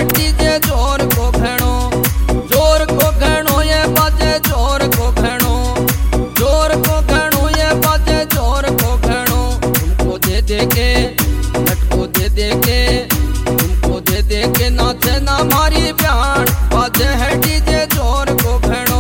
DJ जोर को भेणो, जोर को भेणो ये बाजे जोर को भेणो, जोर को भेणो ये बाजे जोर को भेणो। तुमको दे दे के लटको दे के, तुमको दे के नाचे ना मारी ब्यान, बाजे है डीजे जोर को भेणो।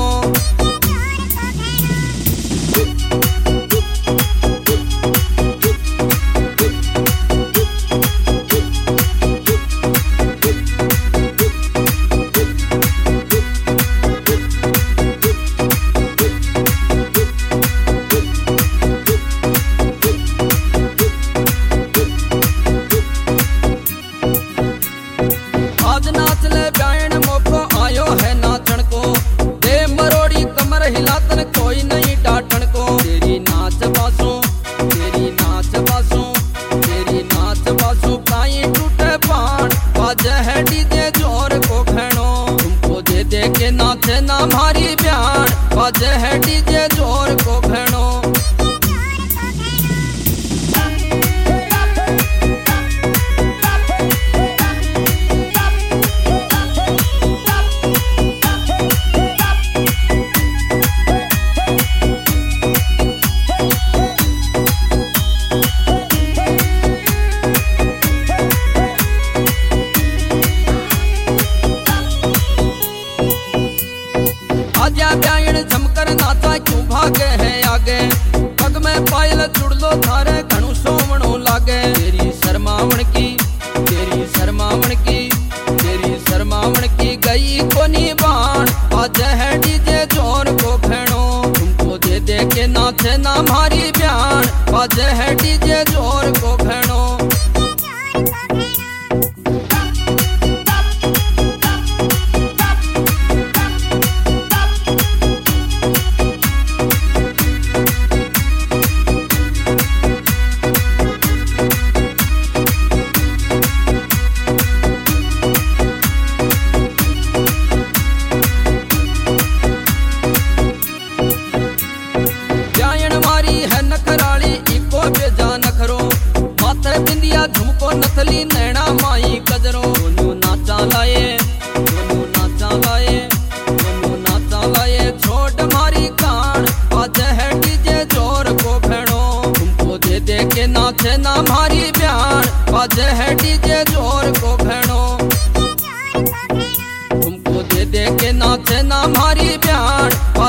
आज नाच ले ब्यान मौको आयो है नाचन को, दे मरोड़ी कमर हिलातन कोई नहीं डांटन को। तेरी नाच बासों, तेरी नाच बासों, तेरी नाच बासों काई टूटे पान, बाजे है डीजे जोर को भेणो। तुमको दे के नाचे ना मारी ब्यान, बाजे है डीजे जोर को भेणो। आजा ब्यान जमकर नाचा क्यों भागे है आगे, पग में पायल जुड़ लो थारे घणु सोवणो लागे। तेरी शर्मावण की, तेरी शर्मावण की, तेरी शर्मावण की गई कोनी बाण, आज है डीजे जोर को भेणो। तुमको दे के नाचे ना मारी ब्यान, आज है डीजे जोर को भेणो। झुमको नथली नैना माई कजरो, दोनों नाचा लाए, दोनों नाचा लाए, दोनों नाचा लाए, छोट मारी कान, आज है डीजे जोर को भेणो। तुमको दे के नाचे ना मारी ब्यान, आज है डीजे जोर को भेणो। तुमको दे के नाचे ना मारी ब्यान,